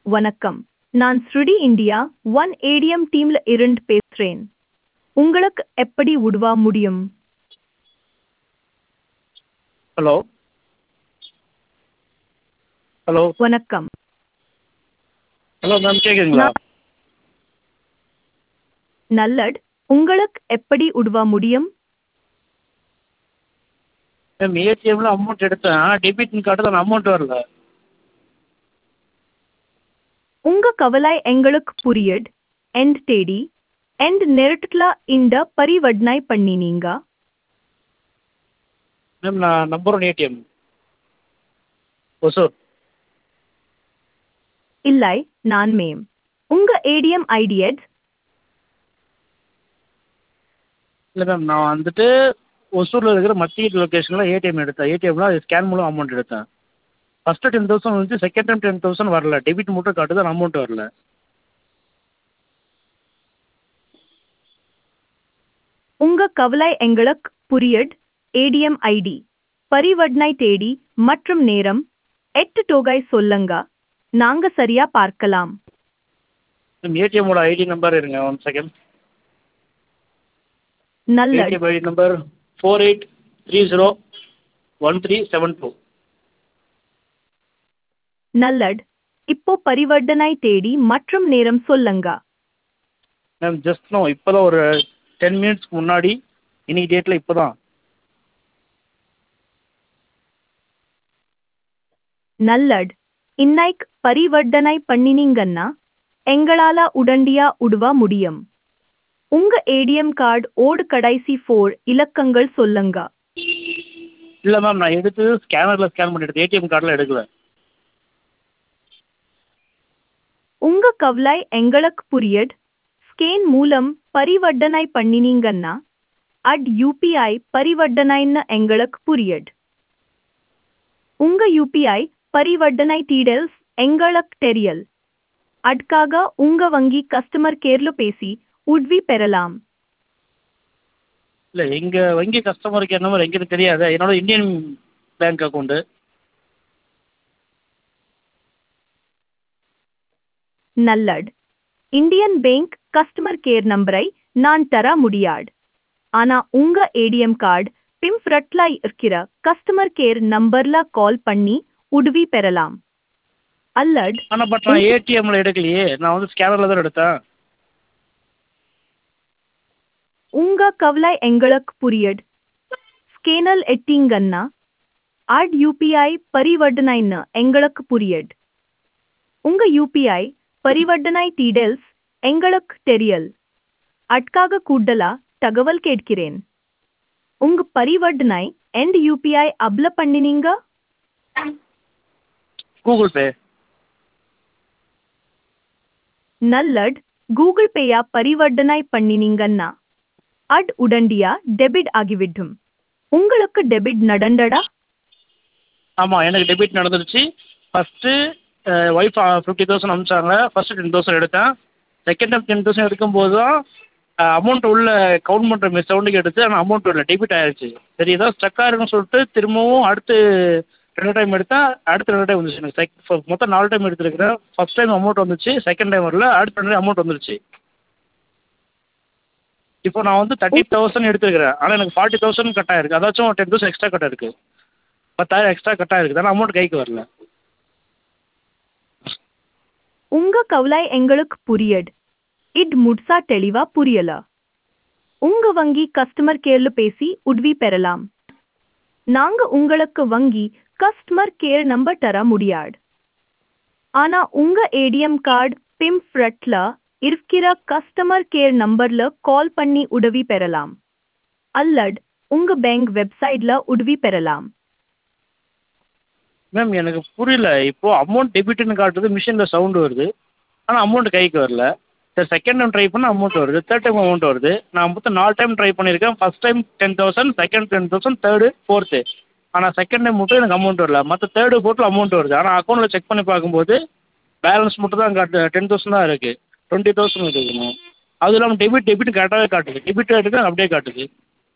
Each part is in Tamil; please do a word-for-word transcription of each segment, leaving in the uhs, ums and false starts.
வணக்கம். நான் ஸ்ருடி இந்தியா ஒன் ஏடிஎம் டீம்ல இருந்து பேசுறேன். உங்களுக்கு எப்படி உதவ முடியும்? ஹலோ ஹலோ வணக்கம். ஹலோ மேம் கேட்குதுங்களா? நான் நல்லட். உங்களுக்கு எப்படி உதவ முடியும்? மேம் ஏடிஎம்ல அமௌண்ட் எடுத்தேன், டெபிட் கார்டில் அமௌண்ட் வரல. உங்க கவலை எங்களுக்கு புரியுது. எண்ட் தேதி எண்ட் நேரத்துல இந்த பரிவர்த்தனை பண்ணினீங்க? மேம் நான் நம்பர் ஒன் ஏடிஎம் ஒசூர். இல்லை, நான் மேம். உங்க ஏடிஎம் ஐடி எட் இல்லை மேம், நான் வந்துட்டு ஒசூரில் இருக்கிற மத்திய லொக்கேஷனில் ஏடிஎம் எடுத்தேன். ஏடிஎம்ல ஸ்கேன் மூலம் அமௌண்ட் எடுத்தேன். ஃபஸ்ட்டு டென் தௌசண்ட் வந்துச்சு, செகண்ட் டைம் டென் தௌசண்ட் வரல. டெபிட் மட்டும் காட்டுது, அமௌண்ட் வரல. உங்க கவலை எங்களுக்கு புரியுது. ஏடிஎம் ஐடி, பரிவர்த்தனை தேதி மற்றும் நேரம், எட்டு தொகை சொல்லுங்க. நாங்க சரியா பார்க்கலாம். மேம் ஏடிஎம்மோட ஐடி நம்பர் இருங்க ஒன் செகண்ட். நல்லது. ATM ID number four eight three zero one three seven two. நல்லது. இப்போ பரிவர்த்தனை தேதி மற்றும் நேரம் சொல்லுங்க. மேம் ஜஸ்ட் நோ இப்போ தான் ஒரு டென் மினிட்ஸ்க்கு முன்னாடி, இன்னைக்கு டேட்டில் இப்போ தான். நல்லது. இன்னைக்கு பரிவர்த்தனை பண்ணினீங்கன்னா எங்களால உடனடியா உதவ முடியும். உங்க ஏடிஎம் கார்டு ஓடு கடைசி ஃபோர் இலக்கங்கள் சொல்லுங்க. இல்லை மேம், நான் எடுத்து ஸ்கேனரில் ஸ்கேன் பண்ணி எடுத்தேன், ஏடிஎம் கார்டில் எடுக்கல. உங்க கவலை எங்களுக்கு புரியுது. ஸ்கேன் மூலம் பரிவர்த்தனை பண்ணினீங்கன்னா அட் யூபிஐ பரிவர்த்தனைன்னு எங்களுக்கு புரியுது. உங்க யூபிஐ பரிவர்த்தனை டீடைல்ஸ் எங்களுக்கு தெரியல். அதுக்காக உங்க வங்கி கஸ்டமர் கேர்ல பேசி உதவி பெறலாம். இல்லை, எங்கள் வங்கி கஸ்டமருக்கு என்ன மாதிரி எங்களுக்கு தெரியாது. என்னோட இந்தியன் பேங்க் அக்கௌண்ட்டு. நல்லது. இந்தியன் பேங்க் கஸ்டமர் கேர் நம்பரை நான் தர முடியாது. ஆனா உங்க ஏடிஎம் கார்டு பிம்ஃப்ரட்ல இருக்கிற கஸ்டமர் கேர் நம்பர்ல கால் பண்ணி உதவி பெறலாம். அல்லது ஆனால் பட் நான் ஏடிஎம்மில் எடுக்கலையே, நான் வந்து ஸ்கேனரில் தான் எடுத்தேன். உங்க கவலை எங்களுக்கு புரியுது. ஸ்கேனல் எட்டிங்கன்னா அட் யூபிஐ பரிவர்த்தனைன்னு எங்களுக்கு புரியுது. உங்க யூபிஐ பரிவர்த்தனை டீடைல்ஸ் எங்களுக்கு தெரியல். அதுக்காக கூடுதலா தகவல் கேட்கிறேன். உங்க பரிவர்த்தனை எண்ட் யூபிஐ அப்ல பண்ணினீங்க? Google Pay. நல்லது. கூகுள் பேயா பரிவர்த்தனை பண்ணினீங்கன்னா அட் உடனடியா டெபிட் ஆகிவிடும். உங்களுக்கு டெபிட் நடந்தடா? ஆமாம், எனக்கு டெபிட் நடந்துருச்சு. ஃபஸ்ட்டு ஒய்ஃப் ஃபிஃப்டி தௌசண்ட் அனுப்பிச்சாங்க. ஃபஸ்ட்டு டென் தௌசண்ட் எடுத்தேன். செகண்ட் டைம் டென் தௌசண்ட் எடுக்கும்போது தான் அமௌண்ட் உள்ள கவுண்ட் பண்ணுற மிஸ் சவுண்டுக்கு எடுத்து, ஆனால் அமௌண்ட் இல்லை, டெபிட் ஆயிடுச்சு. சரி ஏதாவது ஸ்டக்காக இருக்குன்னு சொல்லிட்டு திரும்பவும் அடுத்து ரெண்டு டைம் எடுத்தேன். அடுத்து ரெண்டு டைம் வந்துச்சு. எனக்கு செக் மொத்தம் நாலு டைம் எடுத்துருக்கிறேன். ஃபஸ்ட் டைம் அமௌண்ட் வந்துச்சு, செகண்ட் டைம் வரல, அடுத்த ரெண்டு டைம் அமௌண்ட் வந்துருச்சு. இப்போ நான் வந்து தேர்ட்டி தௌசண்ட் எடுத்துருக்கிறேன், ஆனால் எனக்கு ஃபார்ட்டி தௌசண்ட் கட் ஆயிருக்கு. அதாச்சும் டென் தௌசண்ட் எக்ஸ்ட்ரா கட் ஆயிருக்கு. பத்தாயிரம் எக்ஸ்ட்ரா கட் ஆயிருக்கு, ஆனால் அமௌண்ட் கைக்கு வரல. உங்க கவலை எங்களுக்கு புரியுது. இது முழுசா தெளிவா புரியல. உங்க வங்கி கஸ்டமர் கேர்ல பேசி உதவி பெறலாம். நாங்க உங்களுக்கு வங்கி கஸ்டமர் கேர் நம்பர் தர முடியாது. ஆனா உங்க ஏடிஎம் கார்டு பிம்ஃப்ரட்ல இருக்கிற கஸ்டமர் கேர் நம்பர்ல கால் பண்ணி உதவி பெறலாம். அல்லது உங்க பேங்க் வெப்சைட்ல உதவி பெறலாம். மேம் எனக்கு புரியல. இப்போது அமௌண்ட் டெபிட்னு காட்டுது, மிஷினில் சவுண்டு வருது, ஆனால் அமௌண்ட் கைக்கு வரல. சரி செகண்ட் டைம் ட்ரை பண்ணால் அமௌண்ட் வருது, தேர்ட் டைம் அமௌண்ட் வருது. நான் மொத்தம் நாலு டைம் ட்ரை பண்ணியிருக்கேன். First time ten thousand, second ten thousand, third fourth. ஆனால் செகண்ட் டைம் மட்டும் எனக்கு அமௌண்ட் வரல. மற்ற தேர்டு ஃபோர்த்தில் அமௌண்ட் வருது. ஆனால் அக்கௌண்ட்டில் செக் பண்ணி பார்க்கும்போது பேலன்ஸ் மட்டும் தான் காட்டு, டென் தௌசண்ட் தான் இருக்குது, டுவெண்ட்டி தௌசண்ட் இருக்குங்க. அதுவும் இல்லாமல் டெபிட் டெபிட் கரெக்டாகவே காட்டுது, டெபிட் எடுத்து அப்படியே காட்டுது.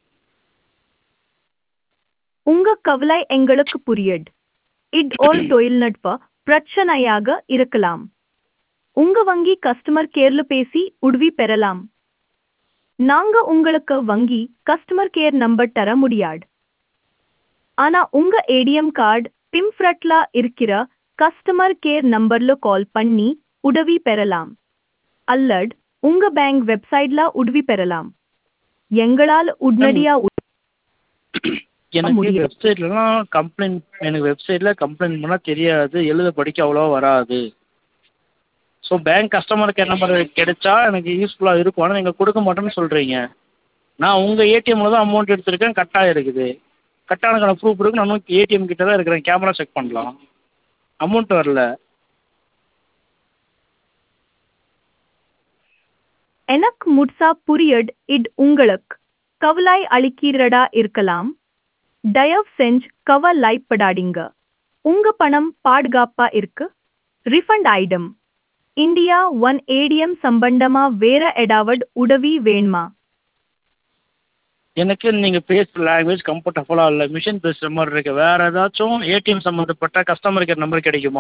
உங்க கவலை எங்களுக்கு புரியுது. இது ஒரு தொழில்நுட்ப பிரச்சனையாக இருக்கலாம். உங்க வங்கி கஸ்டமர் கேர்ல பேசி உதவி பெறலாம். நாங்க உங்களுக்கு வங்கி கஸ்டமர் கேர் நம்பர் தர முடியாது. ஆனா உங்க ஏடிஎம் கார்டு பிம்ஃப்ரட்ல இருக்கிற கஸ்டமர் கேர் நம்பர்ல கால் பண்ணி உதவி பெறலாம். அல்லது உங்க பேங்க் வெப்சைட்ல உதவி பெறலாம். எங்களால் மேம் உடனடியா உதவ எனக்கு முடியும். வெப்சைட்லலாம் கம்ப்ளைண்ட் எனக்கு வெப்சைட்டில் கம்ப்ளைண்ட் பண்ணால் தெரியாது, எழுத படிக்க அவ்வளோவா வராது. So bank customer care number கிடைச்சா எனக்கு யூஸ்ஃபுல்லாக இருக்கும். ஆனால் நீங்கள் கொடுக்க மாட்டேன்னு சொல்கிறீங்க. நான் உங்கள் ஏடிஎம்மில் தான் அமௌண்ட் எடுத்திருக்கேன், கட் ஆகிருக்குது. கட் ஆனதுக்கான ப்ரூஃப் இருக்குது. நான் இன்னும் ஏடிஎம் கிட்ட தான் இருக்கிறேன், கேமரா செக் பண்ணலாம். அமௌண்ட் வரல. எனக்கு முழுசா புரியுது. இது உங்களுக்கு கவலை அளிக்கிறதா இருக்கலாம். தயவு செஞ்சு கவலைப்படாதீங்க. உங்க பணம் பாதுகாப்பா இருக்கு. Refund item. India one ATM சம்பந்தமா வேற ஏதாவது உதவி வேணுமா? எனக்கு நீங்கள் பேசுகிற லாங்குவேஜ் கம்ஃபர்டபுளாக இல்லை. மிஷின் பேசுகிற மாதிரி இருக்குது. வேறு ஏதாச்சும் ஏடிஎம் சம்மந்தப்பட்ட கஸ்டமர் கேர் நம்பர் கிடைக்குமா?